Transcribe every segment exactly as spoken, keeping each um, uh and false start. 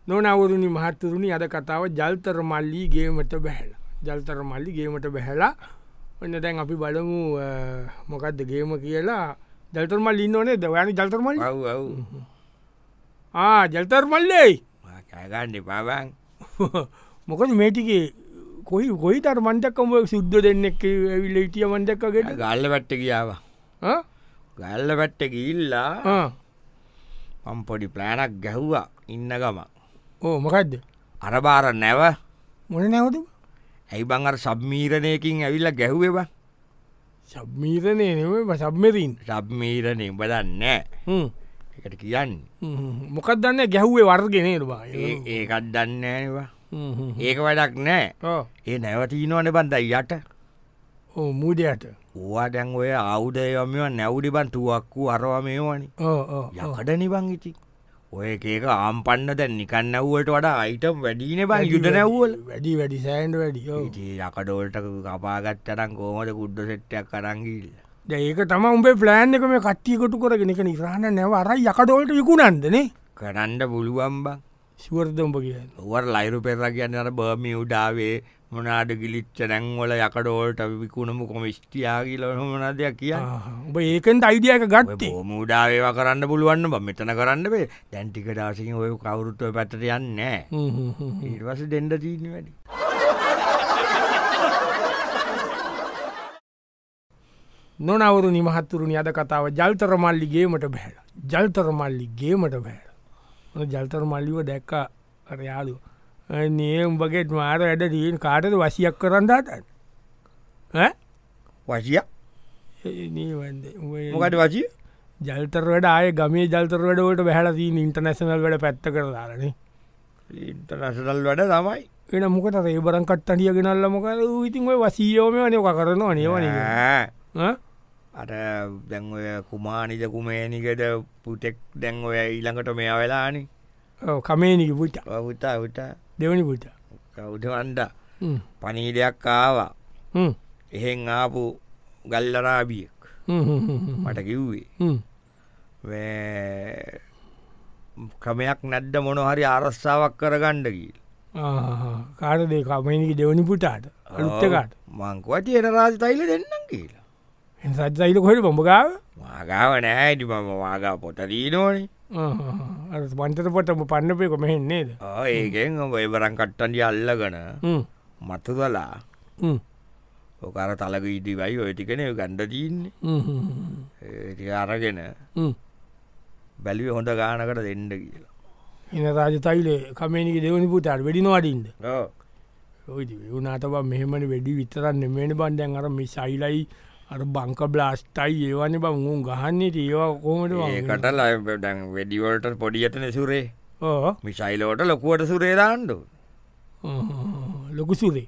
නොනවරුණි මහත්තුරුණි අද කතාව ජල්තර මල්ලී ගේමට බැහැලා ජල්තර මල්ලි ගේමට බැහැලා ඔන්න දැන් අපි බලමු මොකක්ද ගේම කියලා ජල්තර මල් ඉන්න ඕනේ දවයන ජල්තර මල් ජල්තර මල්ලෙයි කෑගන්න පාබන් මොකද මේටිගේ කොයි කොයි තර මන්දක්කම සුද්ද දෙන්නෙක් ඇවිල්ල ඉටිය මන්දක්කගෙන ගල්ල පැට්ට කියාව ගල්ල පැට්ට ඉල්ලා පම්පොඩි ප්ලෑනක් ගැහ්වා ඉන්න ගම ඕ මොකක්ද අරබාර නැව මොන නැවද ඇයි බංගර සබ්මීරණයකින් ඇවිල්ල ගැහ්වේබ සබ්මීරණය නෙව සබ්මරීන් සබ්මීරණය බදන්නෑ එකට කියන්න මොකක් දන්න ගැහ්වේ වර්ගෙනේට බා ඒකත් දන්නේවා ඒක වැඩක් නෑ ඒ නැවතිීනවන බන්ද යට ඕ මූඩයට ඕවා දැන් ඔය අවුදයමව නැව්ඩි බන් තුවක්කු අරවා මේවනි යකට නිබං ඉති ඔය ඒක ආම්පන්න දැන් නිකන්න නැව්වට වඩා අයිටම් වැඩීන බං යුද නැව්වල වැඩි වැඩි සෑන්ඩ වැඩි යකඩෝල්ට කපාගත්තටන් කෝමට කුඩ්ඩ සෙට්ටයක් කරංගිල්ල ඒක තම උඹේ ප්ලෑන් එක මේ කට්ටියකොටු කරගෙන එක නිරාණ නැව අර යකඩෝල්ට විකුණන්දනේ කරන්න පුළුවන්බං සිවර්දම්ඹ කිය ඔවට ලයිරු පෙර කියන්න අර බර්මි උඩාවේ මොනාද ගිලිච්ච නැංවල යකඩෝල්ට විකුණමු කොම ස්ටියාගීල හොමනා දෙයක් කිය ඔබ ඒකෙන්ට අයිඩියක ගත්තේ මුඩාවේවා කරන්න පුළුවන්න බ මෙතන කරන්න බේ දැන්ටික දාසිකින් ඔය කවුරුත්ව පැතට යන්න ඒවස දෙන්ඩ තීන වැඩි නොනවරු නිමහත්තුරුණි අද කතාව ජල්තර මල්ලි ගේමට බැහල ජල්තර මල්ලි ගේමට බැහල ජල්තර මල්ලිව දැක්ක අරයාලු නිය උඹගෙත් මාර වැඩ දීන් කාටද වසියක් කරන්න දන්න වසිය මොකට වසිය ජල්තර වැඩ ආය ගමේ ජල්තර වැඩවලට බැහලදී ඉන්ටර්නැසනල් වැඩ පැත්ත කරදාරන ඉන්ටර්නැසනල් වැඩ තමයි එන මොකට රේබරන් කට්ටටිය ගෙනල්ල මොක ඉතින් ඔය වසීයෝමය නක කරනවා නවන අට දැන් ඔය කුමානිද කුමේනිකට පුටෙක් දැන් ඔය ඊළඟට මෙයා වෙලානි කමේනික පුට පුතා පුට දෙවනි පුට කවුටවන්ඩ පනීඩයක් කාවා එහෙන් ආපු ගල්ලරාබියෙක් මට කිව්වේ ක්‍රමයක් නැද්ද මොනොහරි ආරස්සාාවක් කර ගණ්ඩගීල් කාට දේ කමේනික දෙවනි පුටාට අලුත්තකාට මංකවට එන රාජ තයිල දෙන්නම් කියලා සජයිල කොහට බොඹගාව මාගාව නෑඩි මම වාගා පොත දීනෝනේ පන්තත පොටම පන්නපයක මෙහෙන්නේද ඒකෙන් ඔබ එබරන් කට්ටන්ඩි අල්ලගන මතුදලා ඕකර තලක ඉදිවයි ඔය ටිකන ගණ්ඩ දීන්නේ අරගෙන බැලිව හොඳ ගානකට දෙන්න කියලා එන රාජ තයිලේ කමේනික දෙවනි පුතාට වැඩිනවාඩින්ද වනාතබ මෙහෙමට වැඩි විතරන්න මෙන බන්ධයන් අර මේ සයිලයි අර බංක බ්ලාස්ටයි ඒවනි බං උන් ගහන්නේ ඒවා කෝමට ඒකට ලයි දැන් වැඩිවලට පොඩියතන සුරේ මිසයිලෝට ලොකුවට සුරේ දාන්නඩු ලොකු සුරේ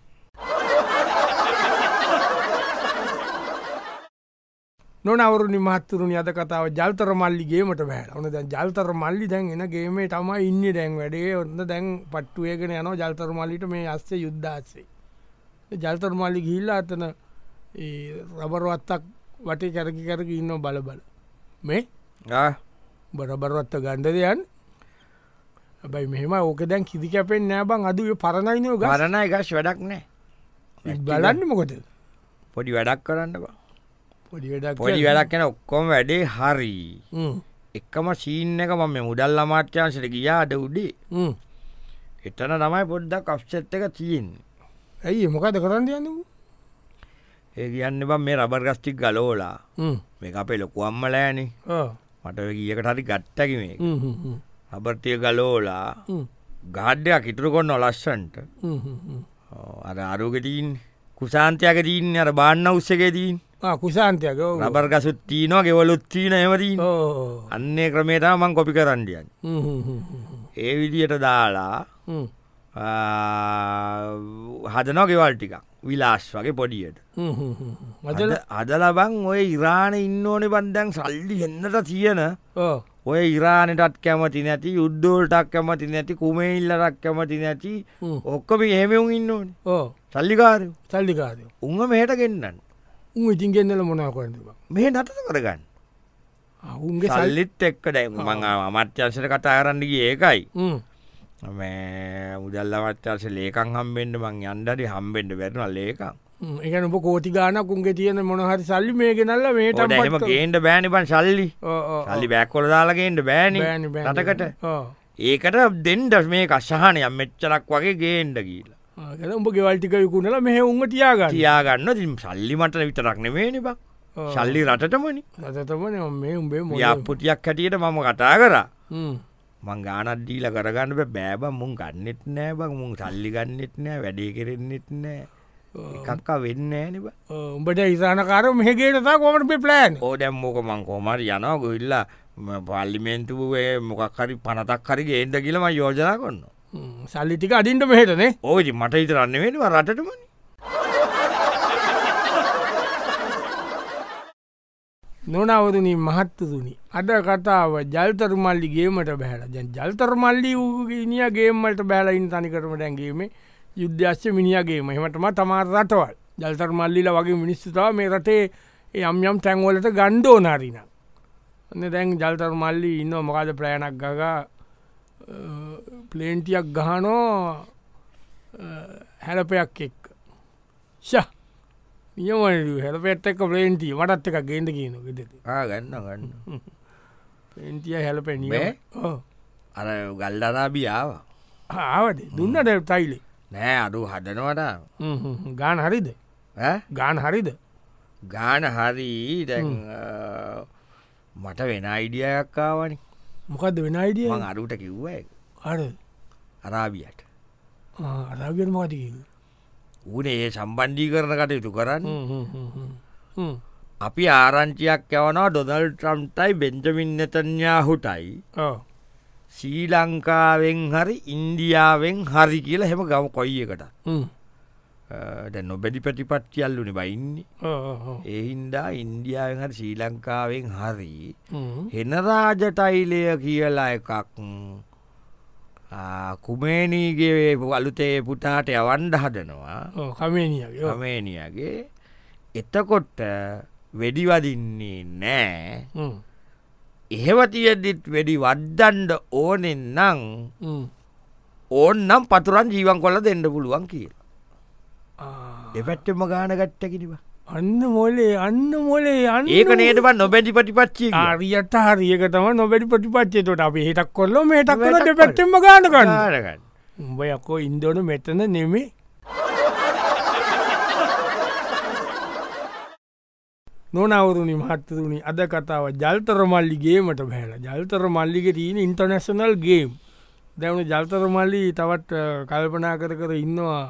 නොනවරු නිමහත්තුරුණි අද කතාව ජල්තර මල්ලි ගේමට බෑල ඕන දැන් ජල්තර මල්ලි දැන් එන ගේමේ තමයි ඉන්න දැන් වැඩේ ඔන්න දැන් පට්ටුවයගෙන යන ජල්තර මල්ලිට මේ අස්සේ යුද්ධාස්සේ ජල්තර මල්ලි ගිල්ල අතන රබරවත්තක් වටේ කැරකි කැරක ඉන්න බල බල මේ බරබරවත්ත ගණ්ඩදයන් බයි මෙම ඕක දැන් කිදි කැපෙන් නෑ බං අද පරණයිනය ගරණය ගස් වැඩක් නෑ බලන්න මොකද පොඩි වැඩක් කරන්න බා පොඩි වැඩක් පොඩි වැඩක් යන ඔක්කොම වැඩේ හරි එක්කම සීන්න එක මම මුදල් අමාත්‍යංශට ගියාද උඩේ එතන තමයි පොඩ්ඩක් අප්සෙට් එක තියෙන්නේ ඇයි මොකද කරන්න යන්න ඒ කියන්න බම් මේ රබර් ගස්ටික් ගලෝලා මේ අපේ ලොකු අම්මලෑන මට ගියකට හරි ගත්තකි මේ රබර්තිය ගලෝලා ගාඩ්ඩයක් ඉතුරු කොන්න ඔලස්සන්ට අර අරුගෙටීන් කුසාන්තයක දීන් අර බාන්න උත්සගේ දීන් කුසාන්තයක රබර් ගසුත් තිීනවා ගෙවලුත්තිීන එමදී අන්නේ ක්‍රමේතා මං කොපි කරන්ඩියන් ඒ විදියට දාලා හදනෝ ගෙවල් ටිකක් විලාස් වගේ පොඩියට අද ලබං ඔය ඉරාණ ඉන්න ඕනෙ බන්දැන් සල්ලි එන්නට තියෙන ඔය ඉරාණටත් කැමති නැති යුද්ධෝල්ටක් කැමති නැති කුමේල්ලරක් කැමති නැති ඔක්කොම එහෙමවුන් ඉන්න ඕන සල්ලිකාරය සල්ලිකාරය උන්ම මෙහට ගෙන්න්නන්න උන් ඉතින් ගෙන්න්නල මොනා කරන්න මේ නතත කරගන්න උන්ගේ සල්ලිත් එක්ක දැ මං අමත්‍යංශට කතා කරන්නගේ ඒකයි මේ මුදල්ලවට්ටස ලේකං හම්බෙන්ඩ මං යන්ඩරි හම්බෙන්ඩ වැරන ලේකම් එකන උඹ කෝති ගානක් උන්ගේ තියෙන මොනහරි සල්ලි මේ ගෙනල්ල මේට ම ගේන්ට බෑනිපන් සල්ලි සල්ලි බැක්කොල දාලාගේන්ට බෑනි රටකට ඒකට දෙන්ඩ මේ කශානයක් මෙච්චරක් වගේ ගේන්ඩ කියලා උඹ ගෙවල්ටික යකුණල මෙහ උන්ග තියාගන්න තියාගන්න තින් සල්ලි මට විතරක් නෙමේනි බක් සල්ලි රටටමනි රතතමන මේ උඹේ යාපපුතියක් හැටියට මම කතා කරා මං ගානත් දීල කරගන්න බෑබ මුන් ගන්නෙත් නෑ බක් මුන් සල්ලි ගන්නෙත් නෑ වැඩේ කෙරෙන්න්නෙත් නෑ එකක්කා වෙන්න නිබ උඹට ඉසානකාර මෙහගේටතා කොමට ප්ලෑන් ඕ දැම්මෝක මං කෝමට යනවා ගොල්ලා පල්ලිමෙන්තුවේ මොකක්හරි පනතක් හරි ගේන්ද කියලම යෝජනා කොන්න සල්ලිටික අඩින්ට මෙහෙටනේ ඕජි මට ඉතරන්න වෙනවා රටටමනි නොනවරණී මහත්තතුනි අද කතාව ජල්තර මල්ලි ගේමට බැහල ජන් ජල්තර මල්ලි වූගනිය ගේමට බැලයින් තනිකරම දැන්ගේම යුද්ධස්්‍ය මිනිියගේ මෙහමටම තමාර රටවල් ජල්තර මල්ලිල වගේ මිනිස්සුතාව මේ රටේ යම් යම් තැන්වලට ගණ්ඩෝ නාරින ඔන්න දැන් ජල්තර මල්ලි ඉන්න මොකාද ප්‍රෑණක් ගග ප්ලේන්ටියක් ගහනෝ හැලපයක් එක්ක ශ නියම හැලපෙට් එක්ක ප්ලේන්ටිය මටත් එක ගේද කියන ගෙද ගන්න ගන්න පේන්ටිය හැලපැනිය අර ගල්ඩරාබියාව ආවට දුන්නට තයිලේ නෑ අඩු හදනවට ගාන හරිද ගාන හරිද ගාන හරි දැන් මට වෙන අයිඩියයක්කාවනි මොකක්ද වෙන අයිඩිය අරුට කිව්ව අර අරාබියට අරාබියට මට ඌනේ ඒ සම්බන්ධී කරන කටයුතු කරන්න අපි ආරංචියක් යවනවා ඩොනල් ට්‍රම්ටයි බෙන්ජමින් නෙතන්යාහුටයි ශ්‍රී ලංකාවෙන් හරි ඉන්දියාවෙන් හරි කියලා හෙම ගම කොයි එකට දැ නොබැඩි ප්‍රතිපත්තියල්ලුන බයින්නේ එහින්දා ඉන්දියාවෙන් හරි ශ්‍රී ලංකාවෙන් හරි හෙන රාජටයිලය කියලා එකක් කුමේනීගේ අලුතේ පුතාට යවන්ඩ හදනවා කමේනියගේ කමේනියගේ එතකොට වෙඩිවදින්නේ නෑ එහෙවතියදිත් වැඩි වද්දන්ඩ ඕනෙන් නං ඕන්නම් පතුරන් ජීවන් කොල දෙන්න පුළුවන් කියලා එපැත්තෙම ගාන ගට්ටකිනිව අන්න මොලේ අන්න මොලේ අන්න ඒක නේටබ නොබැඩි පටිපච්චි ආරියට හරියක තම නොබැඩි පටිපච්චේතොට අප හිටක් කොල්ල මේටක් කලට පැත්තෙම ගානගන්න උඹයක්කෝ ඉන්දෝන මෙතන නෙමේ නොනවරුණි මහත්තතුනි අද කතාව ජල්තර මල්ලිගේමට බැහල ජල්තර මල්ලිග තියන ඉන්ටර්නැශනල් ගේම් දැවුණු ජල්තර මල්ලි තවත් කල්පනා කර කර ඉන්නවා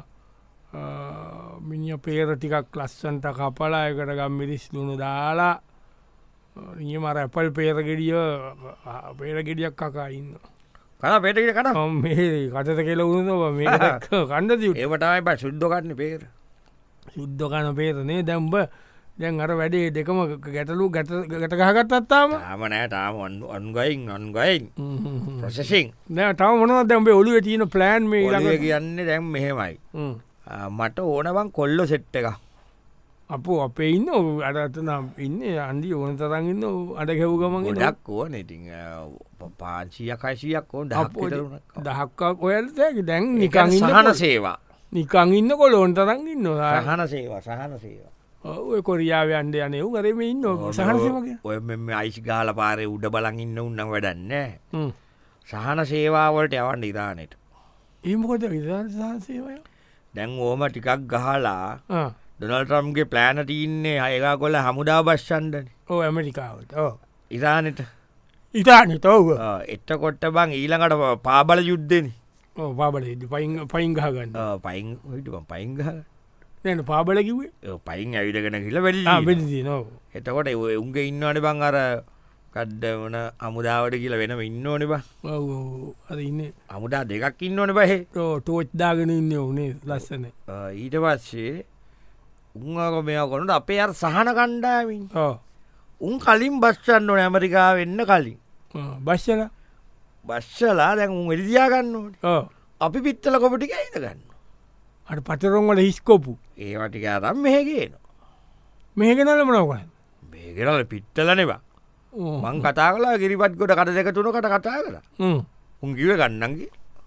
මිනිිය පේර ටිකක් ලස්සන්ට කපලායකට ගම් මිරිස් දුුණු දාලා නියමර ඇපල් පේරගෙඩිය පේරගෙඩියක් කකා ඉන්න කන පේටකට කට මේ කටත කෙල උුණවා මේ කණ්ඩ ඒවටයි බ සුද්දකන්න පේර සුද්ද කන පේරනේ දැම්බ දැන් අර වැඩේ දෙකම ගැටලු ගැට ගහගත්තත්තාම ආමනෑ තාම අන්ගයින් අන්ගයින් ප්‍රසෙසිං නෑ තම මොනව දැම්බේ ඔලුව තියන ප්ලෑන් මේ ළඟ කියන්නේ දැම් මෙහෙමයි මට ඕනවන් කොල්ලො සෙට්ට එක අපෝ අපේ ඉන්න අරතනම් ඉන්න අන්දි ඕන තරගන්න අඩ ගැව්ගමන් ඩක් ඕන ඉති පාංචියකයිසියක් ඕ දහක්කක් ඔයල්තැක දැන් නිකං සහන සේවා නිකං ඉන්න කොල ඕන් තරගන්න සහන සේවා සහන සේවා ඔය කොරියාව අන්ඩ යනය කරම ඉන්න සහනසේමගේ ඔය මෙම අයිස් ගාල පාරය උඩ බලන් ඉන්න උන්න වැඩන්න සහන සේවාවලට යවන්ඩ ඉරානයට ඒමකොට විධාන සහසේවය දැන් ඕම ටිකක් ගහලා ඩොනල්ට්‍රම්ගේ ප්ලෑනට ඉන්නේ අයගා කොල්ල හමුදා බශ්ෂන්ඩන ඕ ඇමරිකාවට ඉරානට ඉතානි තව්ව එත්ත කොට්ට බං ඊළඟට පාබල යුද්ධෙන පාබල පයින් පයින් ගහගන්න පයින් හිටම පයින්ගහ නැන පාබල කිවේ පයින් ඇවිටගෙන කියල වැඩි වෙදි නවා එතකොට උන්ගේ ඉන්නවන බං අර කඩ්ඩ වන අමුදාවට කියල වෙනම ඉන්න ඕන බ අද ඉන්න අමුදා දෙකක් ඉන්න ඕන බහ ටෝච්දාගෙන ඉන්න ඕනේ ලස්සන ඊට පස්සේ උංක මෙයා කොනට අපේ අර සහන කණ්ඩාමින් උන් කලින් බස්්චන්න ඕන ඇමරිකා වෙන්න කලින් බශ්ෂල බශ්ෂලා දැන් උන් එලිදියාගන්න ඕට අපි පිත්තල කොපටික හිතගන්න අට පතරොන්වල හිස්කොපු ඒවටික අරම් මෙහගේන මේගෙනල මනවගන්න මේගෙනල පිත්තලනවා මං කතා කලා ගිරිපත් ගොඩ කට දෙක තුනකට කතා කර උන්ගිව ගන්නන්ගේ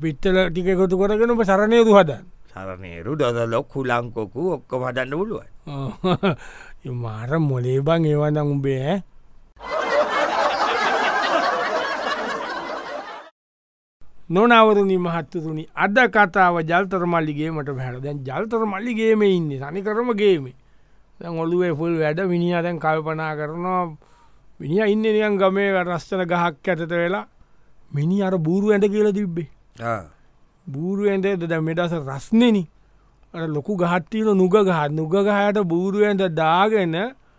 පිත්තල ටික එකතු කරගෙන ඔබ සරණයතු හදන්න සරනේරු දොදලොක් හුලංකොකු ඔක්කොම හදන්න පුළුවන්. මාර මොලේ බං ඒවදං උඹේ නොනවරුණි මහත්තතුනි අද කතාව ජල්තර මල්ලිගේමට පැහල දැන් ජල්තර මල්ලිගේම ඉන්න සනි කරමගේම දැන් ඔලුවේ ෆුල් වැඩ විනිිය දැන් කල්පනා කරනවා විනිිය ඉන්න නියන් ගමේ රස්සන ගහක් ඇතත වෙලා මිනි අර බූරු ඇඳ කියල තිබ්බේ බූරු ඇඳ ද මෙටස රස්නෙන අර ලොකු ගහත්තිීන නුග ගහත් නුග ගහයට බූරු ඇඳ දාගෙන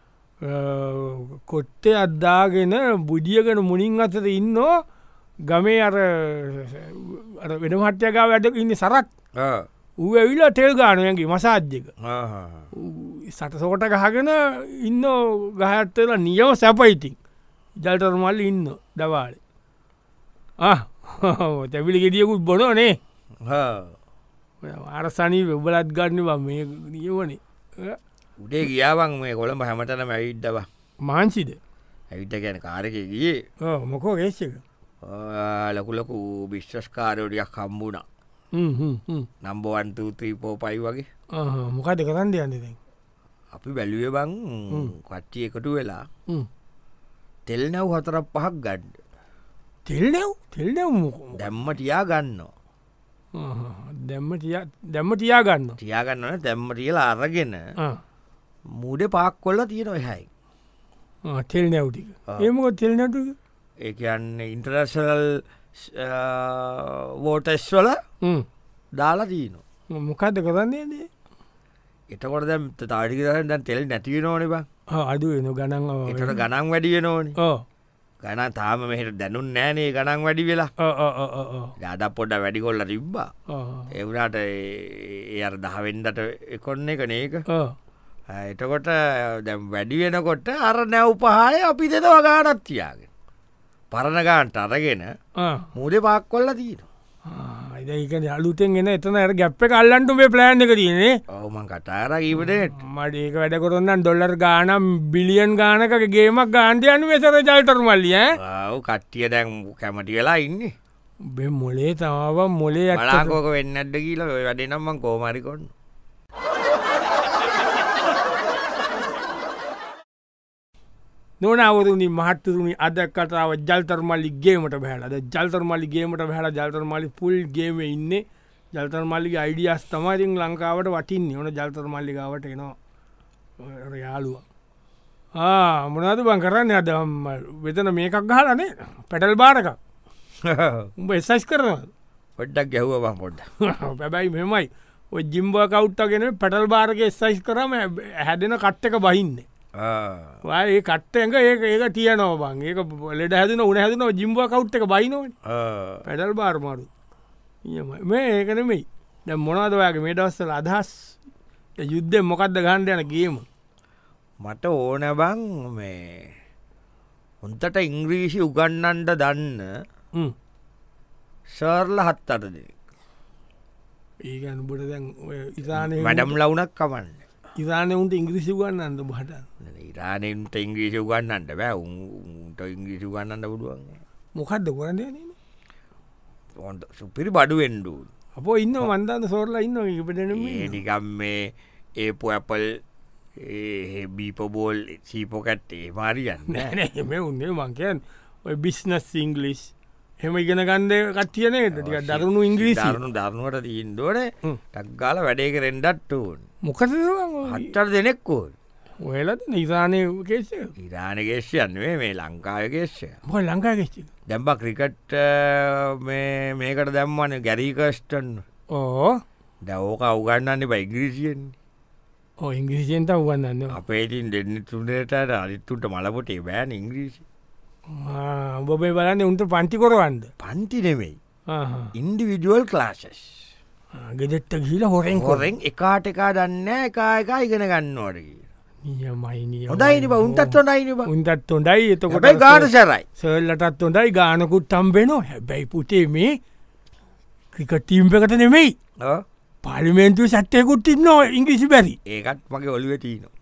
කොට්ටේ අද්දාගෙන බුදියගෙන මුණින් අතට ඉන්නෝ ගමේ අර වෙන මට්‍යකා වැඩ ඉන්න සරත් ඌ ඇවිලා තෙල් ගානුවන්ගේ මසාජ්‍යක සට සෝට ගහගෙන ඉන්න ගහත්තලා නියම සැපයිතින් ජල්ටර් මල්ල ඉන්න දවාල තැවිලි ගෙඩියකුත් බොනෝනේ අරසනී වෙබලත් ගන්නවා මේ නියවනේ උඩේ ගියාවන් මේ කොළඹ හැමතන මැවිද්දව මාංසිද ඇවිට ගැන කාරක ගිය මොකෝ ගේශක ලකුලකු විශ්්‍රස්කාරෝඩියක් කම්බුණා නම්බවන්තූත්‍රී පෝපයි වගේ මොකද කරන්න යන්නද අපි බැලුව බං කට්ටිය එකතු වෙලා තෙල් නැව් හතරක් පහක් ගඩ්ඩ තෙල් නැව් තෙල් නැව් දැම්ම ටියා ගන්න දැම්ම දැම්ම තියා ගන්න තියාගන්නන දැම්ම තියලා අරගෙන මුඩ පාක් කොල්ල තියෙන එහැයි තෙල් නැව්ටික ඒමක තෙල් නැටක ඒ අන්න ඉන්ටර්නශනල් වෝටස් වල දාලා තියන මොකක්ද කරන්නේදේ එතකොට දැම් තාටික දරන්න දැන් තෙල් නැතිව නෝන බ අඩු වෙන ගණන් එතට ගණන් වැඩිය නෝන ගන තාම මෙහට දැනුන් නෑනේ ගණන් වැඩි වෙලා ගඩ පොඩ වැඩිකොල්ල තිබ්බා එවුණට ඒ අර දහවෙන්දට එකොන්න එක නේක එතකොට දැම් වැඩි වෙනකොට අර නැව් පහය අපි දෙදව ගානත් තියාගෙන පරණගාන්ට අරගෙන මුද පාක් කොල්ල තිීන ඒකන අලුතෙන් එෙන එතන ඇ ගැප්ප කල්ලන්ට මේ ප්ලෑන් එක තියනේ ඔවමන් කටාර කීපට මට ඒක වැඩ කොරන්නන් ඩොල්ලර් ගානම් බිලියන් ගානක ගේමක් ගාන්ටයන් වෙසර ජල්ටර් මල්ලිය ඔව කට්ටිය දැන් කැමටි වෙලා ඉන්න බෙ මොලේ තමාව මොලේ අලාකෝක වෙන්න ඇඩ කියල වැඩනම්මන් කෝමරිකොන්න නොනවරුණි මහත්තරුණි අද කතාව ජල්තර්මල්ලි ගේමට බැහලද ජල්තර්මල්ලි ගේමට බැහල ජල්තර්මලි පුල් ගේම ඉන්න ජල්තර්මල්ලිගේ අයිඩියස් තමයිතින් ලංකාවට වටින් ඕන ජල්තර්මල්ලිකාවට එනවා යාලුව මොනද බං කරන්න අද වෙතන මේකක් ගහලනේ පැටල් බාරක උඹ එස්සයිස් කරනවා පොඩ්ඩක් ගැහ්ව පොඩ්ඩ පැබැයි මෙමයි ඔය ජිම්බ කවුට්ටගෙන පැටල් බාරක එස්සයිස් කරම හැදෙන කට්ටක බහින්නේ ඒ කට්ටඇක ඒ ඒක තියනෝ බං ඒක ලෙඩ හැදන උන හැදන ජිම්බ කවුට් එක බයිනව පැටල් බාර්මාරු මේ ඒකනෙමයි දැ මොනවදවයාගේ මේ දවස්සල අදහස් යුද්ධ මොකක්ද ගණ්ඩ යන ගේම මට ඕන බං මේ උන්තට ඉංග්‍රීසි උගන්නන්ට දන්න සර්ල හත් අට දෙ ඒක අනුබට දැන් ඉතානය මඩම් ලවුනක් කමන්න ඉරානය උන්ට ඉංග්‍රිසි ගන්නන්න බහට ඉරානට ඉංග්‍රීසි ගන්නන්ට බෑ උන්ට ඉංග්‍රීසි ගන්නන්න පුඩුවන් මොකක්ද කොරද සුපිරි බඩු වෙන්ඩු අපෝ ඉන්න මන්දන්න සෝරලා ඉන්න ඉපටන නිකම් මේ ඒපු ඇපල් බීපබෝල් සීපෝකැට්ටේ මාරියන්න එම උන්නේ මංකයන් ඔය බිස්නස් ඉංගලිස් හෙම ඉගෙන ගන්ඩ කට්ටියනේ ටික දරුණු ඉංග්‍රීසි දරුණු දරුණුවට දීන්දෝන ටක්ගාල වැඩේක රෙන්ඩට්ටූන් මොකද හට්ටර් දෙනෙක්කෝ ඔයලත් නිසානය කේෂ ඉරානගේෂයන්වේ මේ ලංකායගේෂය මො ලංකාගේෂ දැම්බ ක්‍රිකට් මේකට දැම්මන ගැරීකස්ටන් ඕ දවෝක අවගන්නන්නේ බයිග්‍රීසියෙන් ඕ ඉංග්‍රීසියෙන්ට උගන්නන්න අපේටින් දෙන්න තුන්ට අරිත්තුට මලපොටේ බෑන් ඉංග්‍රීසි බොබේ බලන්න උන්ට පන්ති කොරවන්ද පන්ති නෙමෙයි ඉන්ඩිවිඩුවල් ක්ලාසස් ගෙදෙට්ට ගීල හොරෙන් හොරෙන් එකාට එකා දන්න එකා එක ඉගෙන ගන්නවට නියමයි හොදයිනි උන්ටත් හොඳයින උන්ටත් හොඳයි එතකොට ගාන සැරයි සල්ලටත් හොඳයි ගානකුත් තම්බෙනෝ හැබැයි පුතේ මේ ක්‍රිකටීම්ප එකට නෙමෙයි පාලිමේන්තු සැට්ටයකුත් ඉන්න ඉංග්‍රිසි බැරි ඒකත් මගේ ඔලිව තියනවා